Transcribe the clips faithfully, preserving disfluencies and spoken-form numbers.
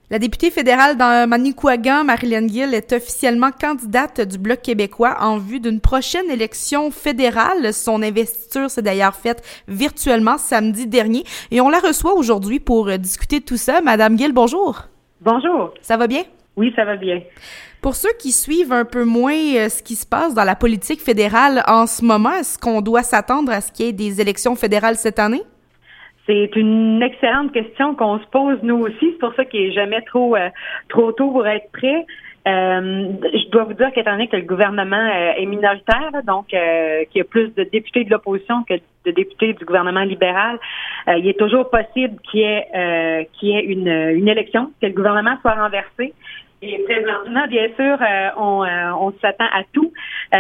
La députée fédérale dans Manicouagan, Marilyn Gill, est officiellement candidate du Bloc québécois en vue d'une prochaine élection fédérale. Son investiture s'est d'ailleurs faite virtuellement samedi dernier et on la reçoit aujourd'hui pour discuter de tout ça. Madame Gill, bonjour. Bonjour. Ça va bien? Oui, ça va bien. Pour ceux qui suivent un peu moins euh, ce qui se passe dans la politique fédérale en ce moment, est-ce qu'on doit s'attendre à ce qu'il y ait des élections fédérales cette année? C'est une excellente question qu'on se pose nous aussi. C'est pour ça qu'il n'est jamais trop euh, trop tôt pour être prêt. Euh, je dois vous dire qu'étant donné que le gouvernement euh, est minoritaire, donc euh, qu'il y a plus de députés de l'opposition que de députés du gouvernement libéral, euh, il est toujours possible qu'il y ait, euh, qu'il y ait une, une élection, que le gouvernement soit renversé. Et présentement, bien sûr, euh, on, euh, on s'attend à tout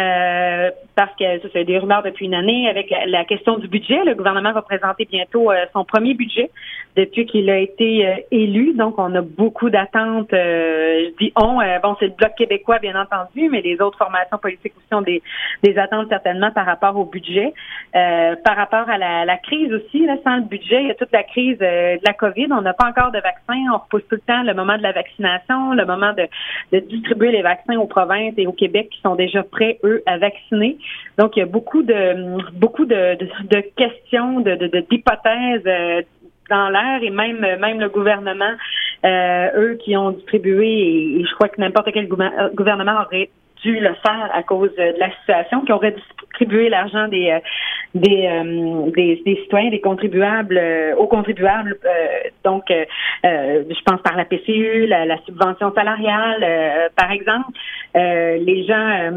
euh, parce que ça fait des rumeurs depuis une année avec la, la question du budget. Le gouvernement va présenter bientôt euh, son premier budget depuis qu'il a été euh, élu. Donc, on a beaucoup d'attentes. Euh, je dis on. Euh, bon, c'est le Bloc québécois, bien entendu, mais les autres formations politiques aussi ont des, des attentes certainement par rapport au budget. Euh, par rapport à la, la crise aussi, là, sans le budget, il y a toute la crise euh, de la COVID. On n'a pas encore de vaccin. On repousse tout le temps le moment de la vaccination, le moment De, de distribuer les vaccins aux provinces et au Québec qui sont déjà prêts, eux, à vacciner. Donc, il y a beaucoup de beaucoup de, de, de questions, de, de, de d'hypothèses euh, dans l'air et même même le gouvernement, euh, eux qui ont distribué, et, et je crois que n'importe quel gouver- gouvernement aurait dû le faire à cause de la situation, qui aurait distribué l'argent des euh, des, euh, des des citoyens, des contribuables euh, aux contribuables. Euh, donc, euh, euh, je pense par la P C U, la, la subvention salariale, euh, par exemple. Euh, les gens euh,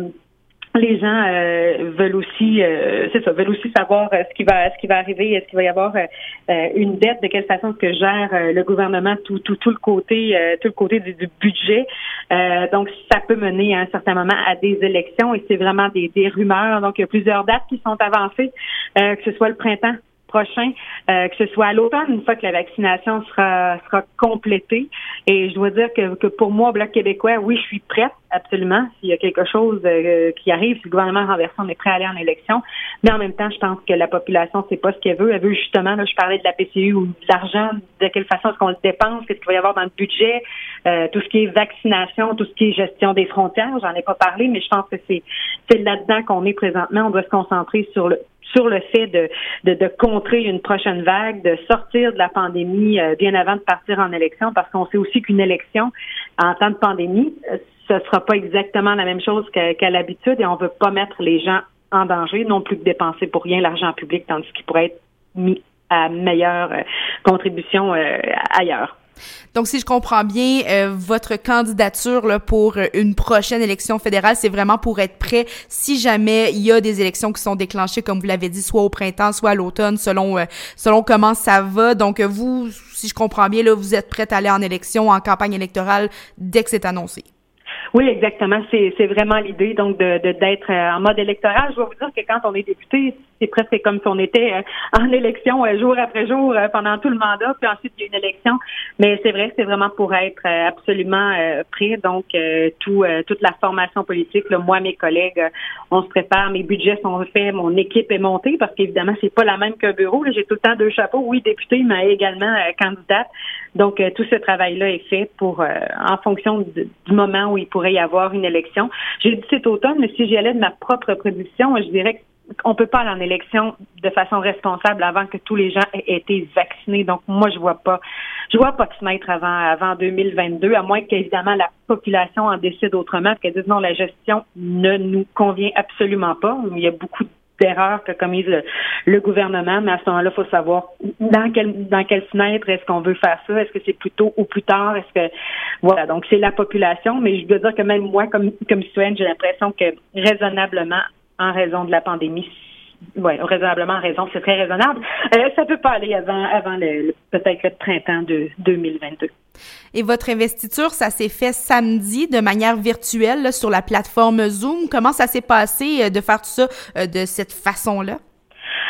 Les gens euh, veulent aussi, euh, c'est ça, veulent aussi savoir euh, ce qui va, ce qui va arriver. Est-ce qu'il va y avoir euh, une dette? De quelle façon est-ce que gère euh, le gouvernement tout, tout, tout le côté, euh, tout le côté du, du budget? Euh, donc, ça peut mener à un certain moment à des élections et c'est vraiment des, des rumeurs. Donc, il y a plusieurs dates qui sont avancées, euh, que ce soit le printemps prochain, euh, que ce soit à l'automne, une fois que la vaccination sera sera complétée. Et je dois dire que, que pour moi, au Bloc québécois, oui, je suis prête, absolument. S'il y a quelque chose euh, qui arrive, si le gouvernement renverse, on est prêt à aller en élection. Mais en même temps, je pense que la population, c'est pas ce qu'elle veut. Elle veut justement, là, je parlais de la P C U ou de l'argent, de quelle façon est-ce qu'on le dépense, qu'est-ce qu'il va y avoir dans le budget, euh, tout ce qui est vaccination, tout ce qui est gestion des frontières. J'en ai pas parlé, mais je pense que c'est c'est là-dedans qu'on est présentement. On doit se concentrer sur le sur le fait de, de, de contrer une prochaine vague, de sortir de la pandémie euh, bien avant de partir en élection, parce qu'on sait aussi qu'une élection en temps de pandémie, euh, ce sera pas exactement la même chose qu'à, qu'à l'habitude et on veut pas mettre les gens en danger, non plus que dépenser pour rien l'argent public, tandis qu'il pourrait être mis à meilleure euh, contribution euh, ailleurs. Donc, si je comprends bien, euh, votre candidature là, pour une prochaine élection fédérale, c'est vraiment pour être prêt si jamais il y a des élections qui sont déclenchées, comme vous l'avez dit, soit au printemps, soit à l'automne, selon euh, selon comment ça va. Donc, vous, si je comprends bien, là, vous êtes prête à aller en élection, en campagne électorale, dès que c'est annoncé. Oui, exactement. C'est, c'est vraiment l'idée, donc, de, de d'être en mode électoral. Je dois vous dire que quand on est député, c'est presque comme si on était en élection jour après jour pendant tout le mandat, puis ensuite il y a une élection. Mais c'est vrai, c'est vraiment pour être absolument prêt. Donc, tout, toute la formation politique, là, moi, mes collègues, on se prépare, mes budgets sont faits, mon équipe est montée, parce qu'évidemment, c'est pas la même qu'un bureau. Là, j'ai tout le temps deux chapeaux, oui, député, mais également candidate. Donc, tout ce travail-là est fait pour, en fonction de, du moment où il pourrait y avoir une élection. J'ai dit cet automne, mais si j'y allais de ma propre prédiction, je dirais que on peut pas aller en élection de façon responsable avant que tous les gens aient été vaccinés. Donc, moi, je vois pas, je vois pas de fenêtre avant, avant deux mille vingt-deux, à moins qu'évidemment la population en décide autrement, qu'elle dise non, la gestion ne nous convient absolument pas. Il y a beaucoup d'erreurs que commise le, le gouvernement, mais à ce moment-là, il faut savoir dans quelle, dans quelle fenêtre est-ce qu'on veut faire ça, est-ce que c'est plus tôt ou plus tard, est-ce que, voilà, donc c'est la population, mais je dois dire que même moi, comme, comme citoyenne, j'ai l'impression que raisonnablement, en raison de la pandémie, oui, raisonnablement en raison, c'est très raisonnable. Euh, ça peut pas aller avant, avant le, le peut-être le printemps de deux mille vingt-deux. Et votre investiture, ça s'est fait samedi de manière virtuelle là, sur la plateforme Zoom. Comment ça s'est passé euh, de faire tout ça euh, de cette façon-là?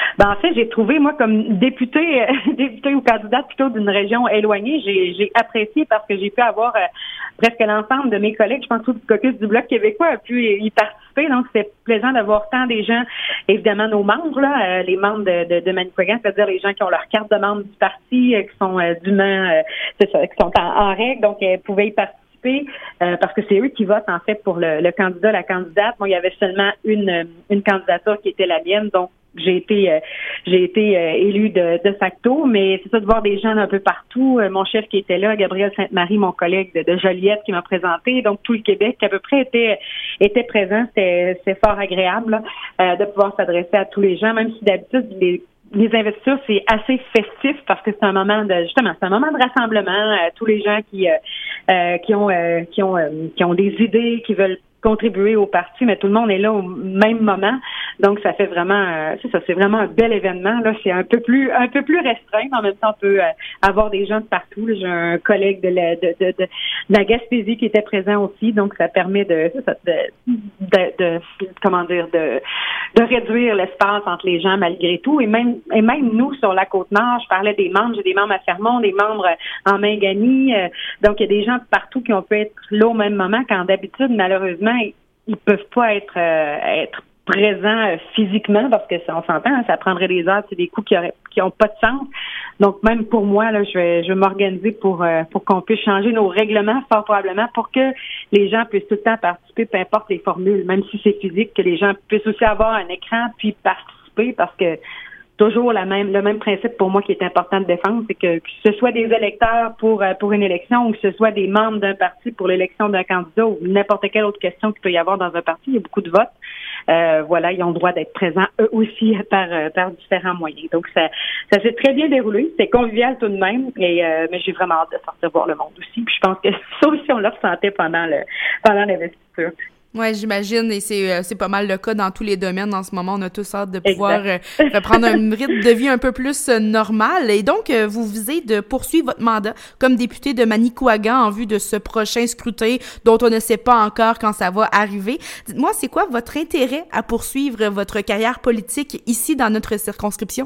Ben, en fait, j'ai trouvé, moi, comme députée, euh, députée ou candidate plutôt d'une région éloignée, j'ai, j'ai apprécié parce que j'ai pu avoir euh, presque l'ensemble de mes collègues, je pense tout le caucus du Bloc québécois a pu y participer, donc c'était plaisant d'avoir tant des gens, évidemment nos membres, là, euh, les membres de, de, de Manicouagan, c'est-à-dire les gens qui ont leur carte de membre du parti, euh, qui sont euh, dûment, euh, c'est ça, qui sont en, en règle, donc euh, pouvaient y participer. Euh, parce que c'est eux qui votent en fait pour le, le candidat, la candidate. Moi, il y avait seulement une une candidature qui était la mienne, donc j'ai été euh, j'ai été euh, élue de, de facto, mais c'est ça de voir des gens un peu partout. Euh, mon chef qui était là, Gabriel Sainte-Marie, mon collègue de, de Joliette qui m'a présenté, donc tout le Québec à peu près était était présent. C'était c'est fort agréable là, euh, de pouvoir s'adresser à tous les gens, même si d'habitude les Les investitures, c'est assez festif parce que c'est un moment de justement, c'est un moment de rassemblement. Euh, tous les gens qui euh, euh, qui ont euh, qui ont euh, qui ont des idées, qui veulent contribuer au parti, mais tout le monde est là au même moment. Donc ça fait vraiment euh, c'est ça, c'est vraiment un bel événement. Là, c'est un peu plus un peu plus restreint, mais en même temps on peut euh, avoir des gens de partout. Là, j'ai un collègue de la de, de, de, de la Gaspésie qui était présent aussi, donc ça permet de ça, de, de, de comment dire de de réduire l'espace entre les gens malgré tout. Et même et même nous sur la Côte-Nord, je parlais des membres, j'ai des membres à Fermont, des membres en Mingani, euh, donc il y a des gens de partout qui ont pu être là au même moment quand d'habitude malheureusement ils peuvent pas être euh, être présents euh, physiquement parce que ça, on s'entend, hein, ça prendrait des heures, c'est des coûts qui auraient qui ont pas de sens. Donc même pour moi là, je vais je vais m'organiser pour euh, pour qu'on puisse changer nos règlements fort probablement pour que les gens puissent tout le temps participer, peu importe les formules, même si c'est physique, que les gens puissent aussi avoir un écran puis participer parce que toujours la même, le même principe pour moi qui est important de défendre, c'est que, que ce soit des électeurs pour pour une élection ou que ce soit des membres d'un parti pour l'élection d'un candidat ou n'importe quelle autre question qu'il peut y avoir dans un parti, il y a beaucoup de votes. Euh, voilà, ils ont le droit d'être présents eux aussi par par différents moyens. Donc ça ça s'est très bien déroulé, c'est convivial tout de même, et euh, mais j'ai vraiment hâte de sortir voir le monde aussi. Puis je pense que ça aussi on le ressentait pendant le pendant l'investiture. Ouais, j'imagine, et c'est euh, c'est pas mal le cas dans tous les domaines en ce moment. On a tous hâte de pouvoir euh, reprendre un rythme de vie un peu plus euh, normal. Et donc, euh, vous visez de poursuivre votre mandat comme député de Manicouagan en vue de ce prochain scrutin dont on ne sait pas encore quand ça va arriver. Dites-moi, c'est quoi votre intérêt à poursuivre votre carrière politique ici dans notre circonscription?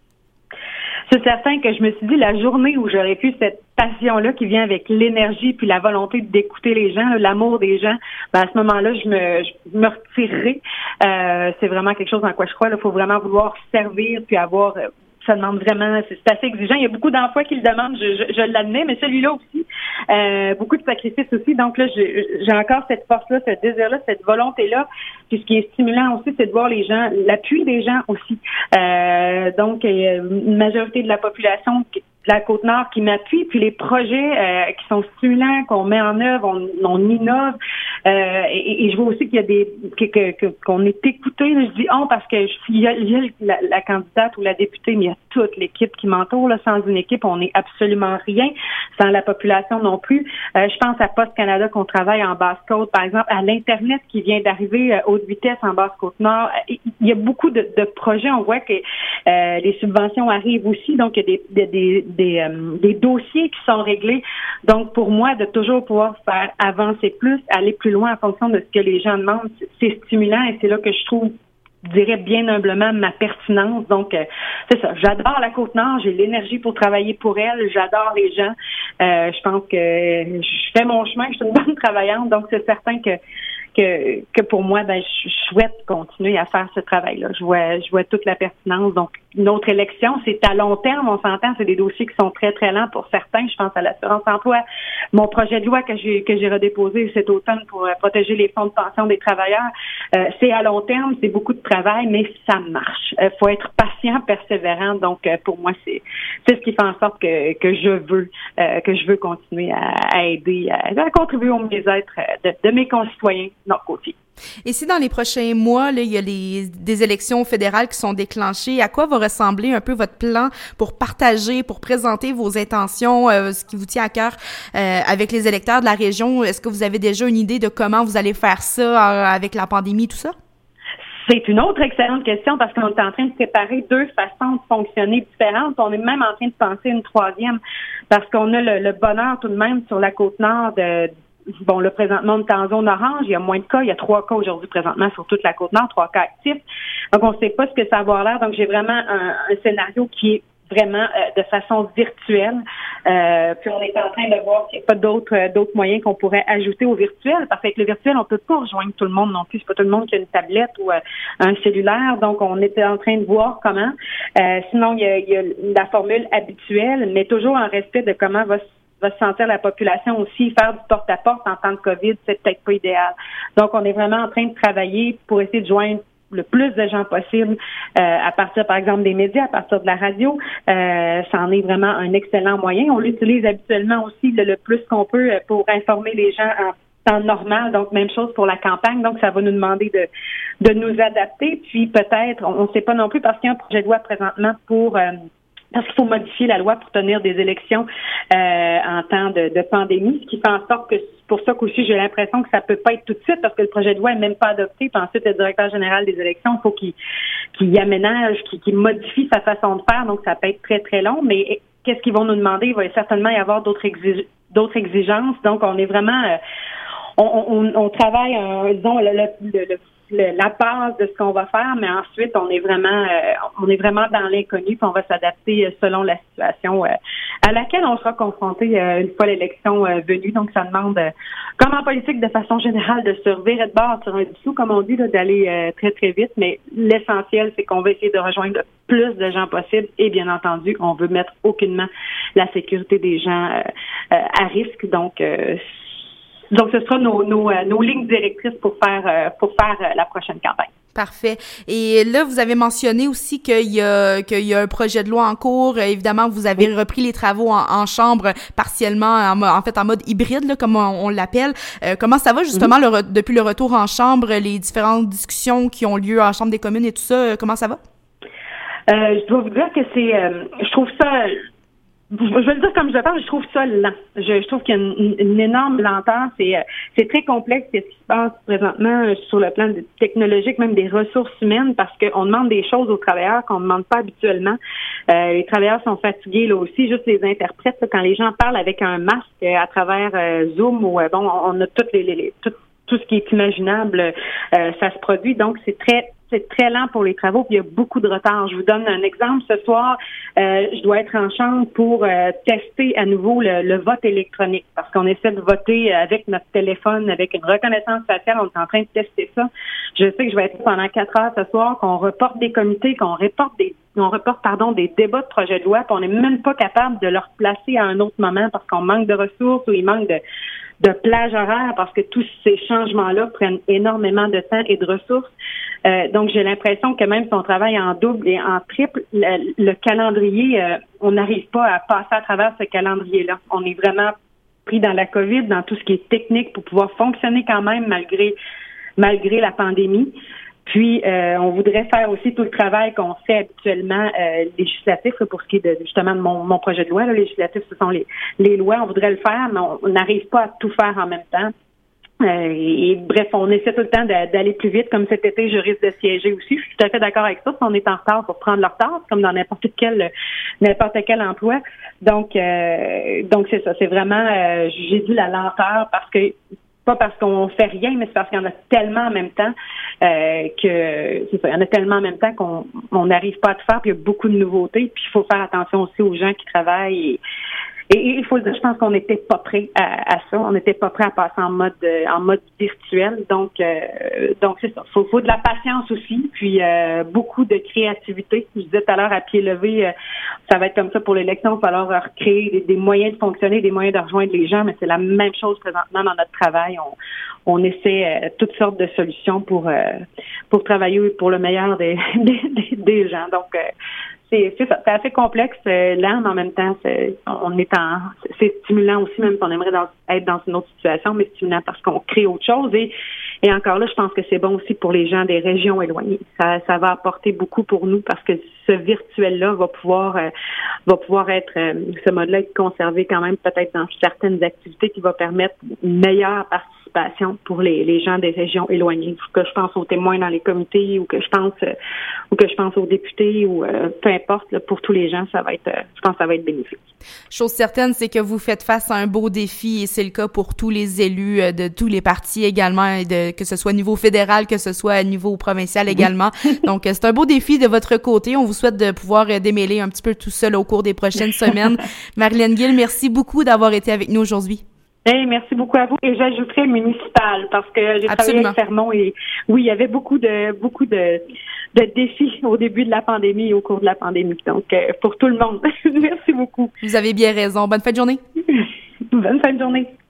C'est certain que je me suis dit la journée où j'aurais pu cette passion-là qui vient avec l'énergie puis la volonté d'écouter les gens, l'amour des gens, ben à ce moment-là, je me je me retirerai. Euh, c'est vraiment quelque chose en quoi je crois. Il faut vraiment vouloir servir puis avoir ça demande vraiment, c'est, c'est assez exigeant. Il y a beaucoup d'emplois qui le demandent, je, je, je l'admets, mais celui-là aussi, euh, beaucoup de sacrifices aussi. Donc là, j'ai, j'ai encore cette force-là, ce désir-là, cette volonté-là. Puis ce qui est stimulant aussi, c'est de voir les gens, l'appui des gens aussi. Euh, donc, une majorité de la population de la Côte-Nord qui m'appuie, puis les projets euh, qui sont stimulants, qu'on met en œuvre, on, on innove. Euh, et, et je vois aussi qu'il y a des que, que, que, qu'on est écouté. Je dis on parce que il y a, il y a la, la candidate ou la députée, mais il y a toute l'équipe qui m'entoure. Là, sans une équipe, on n'est absolument rien. Sans la population non plus. Euh, je pense à Poste Canada qu'on travaille en Basse-Côte, par exemple, à l'Internet qui vient d'arriver euh, haute vitesse en Basse-Côte-Nord. Il y a beaucoup de, de projets. On voit que euh, les subventions arrivent aussi, donc il y a des, des, des Des, euh, des dossiers qui sont réglés. Donc, pour moi, de toujours pouvoir faire avancer plus, aller plus loin en fonction de ce que les gens demandent, c'est stimulant et c'est là que je trouve, je dirais bien humblement, ma pertinence. Donc, euh, c'est ça. J'adore la Côte-Nord. J'ai l'énergie pour travailler pour elle. J'adore les gens. Euh, je pense que je fais mon chemin. Je suis une bonne travaillante. Donc, c'est certain que que, que pour moi, ben, je souhaite continuer à faire ce travail-là. Je vois, je vois toute la pertinence. Donc, une autre élection, c'est à long terme, on s'entend, c'est des dossiers qui sont très, très lents pour certains. Je pense à l'assurance-emploi. Mon projet de loi que j'ai, que j'ai redéposé cet automne pour euh, protéger les fonds de pension des travailleurs, euh, c'est à long terme, c'est beaucoup de travail, mais ça marche. Il euh, faut être patient, persévérant. Donc, euh, pour moi, c'est, c'est ce qui fait en sorte que, que je veux, euh, que je veux continuer à, à aider, à, à contribuer au mieux-être de, de mes concitoyens. Non, côté. Et si dans les prochains mois, là, il y a les, des élections fédérales qui sont déclenchées, à quoi va ressembler un peu votre plan pour partager, pour présenter vos intentions, euh, ce qui vous tient à cœur euh, avec les électeurs de la région? Est-ce que vous avez déjà une idée de comment vous allez faire ça euh, avec la pandémie, tout ça? C'est une autre excellente question parce qu'on est en train de préparer deux façons de fonctionner différentes. On est même en train de penser une troisième parce qu'on a le, le bonheur tout de même sur la Côte-Nord de bon, là, présentement, on est en zone orange, il y a moins de cas, il y a trois cas aujourd'hui présentement sur toute la Côte-Nord, trois cas actifs. Donc, on ne sait pas ce que ça va avoir l'air. Donc, j'ai vraiment un, un scénario qui est vraiment euh, de façon virtuelle. Euh, puis on est en train de voir s'il n'y a pas d'autres euh, d'autres moyens qu'on pourrait ajouter au virtuel, parce qu'avec le virtuel, on peut pas rejoindre tout le monde non plus. C'est pas tout le monde qui a une tablette ou euh, un cellulaire. Donc, on était en train de voir comment. Euh, sinon, il y a, il y a la formule habituelle, mais toujours en respect de comment va se va se sentir la population aussi. Faire du porte-à-porte en temps de COVID, c'est peut-être pas idéal. Donc, on est vraiment en train de travailler pour essayer de joindre le plus de gens possible euh, à partir, par exemple, des médias, à partir de la radio. Euh, ça en est vraiment un excellent moyen. On l'utilise habituellement aussi le, le plus qu'on peut pour informer les gens en temps normal. Donc, même chose pour la campagne. Donc, ça va nous demander de, de nous adapter. Puis, peut-être, on ne sait pas non plus parce qu'il y a un projet de loi présentement pour... Euh, parce qu'il faut modifier la loi pour tenir des élections euh, en temps de, de pandémie, ce qui fait en sorte que c'est pour ça qu'aussi j'ai l'impression que ça peut pas être tout de suite parce que le projet de loi est même pas adopté. Puis ensuite, le directeur général des élections, il faut qu'il, qu'il y aménage, qu'il, qu'il modifie sa façon de faire. Donc, ça peut être très, très long. Mais qu'est-ce qu'ils vont nous demander? Il va certainement y avoir d'autres, exig- d'autres exigences. Donc, on est vraiment... Euh, on, on, on travaille, euh, disons, le, le, le, le Le, la base de ce qu'on va faire, mais ensuite on est vraiment euh, on est vraiment dans l'inconnu, puis on va s'adapter selon la situation euh, à laquelle on sera confronté euh, une fois l'élection euh, venue. Donc ça demande, euh, comme en politique de façon générale, de se revirer de bord sur un dessous, comme on dit, là, d'aller euh, très très vite. Mais l'essentiel, c'est qu'on va essayer de rejoindre le plus de gens possible et bien entendu, on veut mettre aucunement la sécurité des gens euh, euh, à risque. Donc euh, Donc, ce sera nos, nos, nos lignes directrices pour faire pour faire la prochaine campagne. Parfait. Et là, vous avez mentionné aussi qu'il y a qu'il y a un projet de loi en cours. Évidemment, vous avez oui. repris les travaux en, en chambre partiellement, en, en fait en mode hybride, là, comme on, on l'appelle. Euh, comment ça va justement mm-hmm. le, depuis le retour en chambre, les différentes discussions qui ont lieu en chambre des communes et tout ça, comment ça va? Euh, je dois vous dire que c'est, euh, je trouve ça... Je vais le dire comme je le pense, je trouve ça lent. Je, je trouve qu'il y a une, une énorme lenteur. C'est, c'est très complexe ce qui se passe présentement sur le plan technologique, même des ressources humaines, parce qu'on demande des choses aux travailleurs qu'on ne demande pas habituellement. Euh, les travailleurs sont fatigués là aussi, juste les interprètes. Là, quand les gens parlent avec un masque à travers euh, Zoom ou euh, bon, on a toutes les, les, les tout, tout ce qui est imaginable, euh, ça se produit. Donc, c'est très C'est très lent pour les travaux, puis il y a beaucoup de retard. Je vous donne un exemple. Ce soir, euh, je dois être en chambre pour euh, tester à nouveau le, le vote électronique, parce qu'on essaie de voter avec notre téléphone, avec une reconnaissance faciale. On est en train de tester ça. Je sais que je vais être pendant quatre heures ce soir, qu'on reporte des comités, qu'on reporte des on reporte pardon des débats de projet de loi, puis on n'est même pas capable de le replacer à un autre moment parce qu'on manque de ressources ou il manque de de plage horaire parce que tous ces changements-là prennent énormément de temps et de ressources. Euh, donc, j'ai l'impression que même si on travaille en double et en triple, le, le calendrier, euh, on n'arrive pas à passer à travers ce calendrier-là. On est vraiment pris dans la COVID, dans tout ce qui est technique pour pouvoir fonctionner quand même malgré malgré la pandémie. Puis, euh, on voudrait faire aussi tout le travail qu'on fait habituellement euh, législatif là, pour ce qui est de, justement de mon, mon projet de loi. Là, législatif, ce sont les, les lois. On voudrait le faire, mais on n'arrive pas à tout faire en même temps. Euh, et, et bref, on essaie tout le temps de, d'aller plus vite. Comme cet été, je risque de siéger aussi. Je suis tout à fait d'accord avec ça. Si on est en retard, pour prendre le retard, comme dans n'importe quel n'importe quel emploi. Donc, euh, donc c'est ça. C'est vraiment, euh, j'ai dit la lenteur parce que pas parce qu'on fait rien, mais c'est parce qu'il y en a tellement en même temps euh, que c'est ça, il y en a tellement en même temps qu'on on n'arrive pas à tout faire, puis il y a beaucoup de nouveautés, puis il faut faire attention aussi aux gens qui travaillent et Et il faut le dire, je pense qu'on n'était pas prêt à, à ça. On n'était pas prêt à passer en mode en mode virtuel. Donc, euh, donc c'est ça. Il faut, faut de la patience aussi, puis euh, beaucoup de créativité. Je disais tout à l'heure, à pied levé, euh, ça va être comme ça pour l'élection. Il va falloir recréer des, des moyens de fonctionner, des moyens de rejoindre les gens, mais c'est la même chose présentement dans notre travail. On, on essaie euh, toutes sortes de solutions pour euh, pour travailler pour le meilleur des, des, des, des gens. Donc, euh, C'est, c'est ça, c'est assez complexe, euh, lent, mais en même temps, c'est, on est en, c'est stimulant aussi, même si on aimerait dans, être dans une autre situation, mais stimulant parce qu'on crée autre chose. Et, et encore là, je pense que c'est bon aussi pour les gens des régions éloignées. Ça, ça va apporter beaucoup pour nous parce que ce virtuel-là va pouvoir euh, va pouvoir être euh, ce mode-là être conservé quand même peut-être dans certaines activités qui va permettre une meilleure participation pour les, les gens des régions éloignées. Que je pense aux témoins dans les comités ou que je pense euh, ou que je pense aux députés ou euh, peu importe, là, pour tous les gens, ça va être euh, je pense que ça va être bénéfique. Chose certaine, c'est que vous faites face à un beau défi et c'est le cas pour tous les élus euh, de tous les partis également, et de, que ce soit au niveau fédéral, que ce soit à niveau provincial également. Donc, euh, c'est un beau défi de votre côté. On vous souhaite de pouvoir euh, démêler un petit peu tout ça là, au cours des prochaines semaines. Marilyn Gill, merci beaucoup d'avoir été avec nous aujourd'hui. Hey, merci beaucoup à vous. Et j'ajouterais municipal parce que j'ai Absolument. travaillé avec Fermont et oui, il y avait beaucoup de beaucoup de, de défis au début de la pandémie et au cours de la pandémie. Donc, euh, pour tout le monde, merci beaucoup. Vous avez bien raison. Bonne fin de journée. Bonne fin de journée.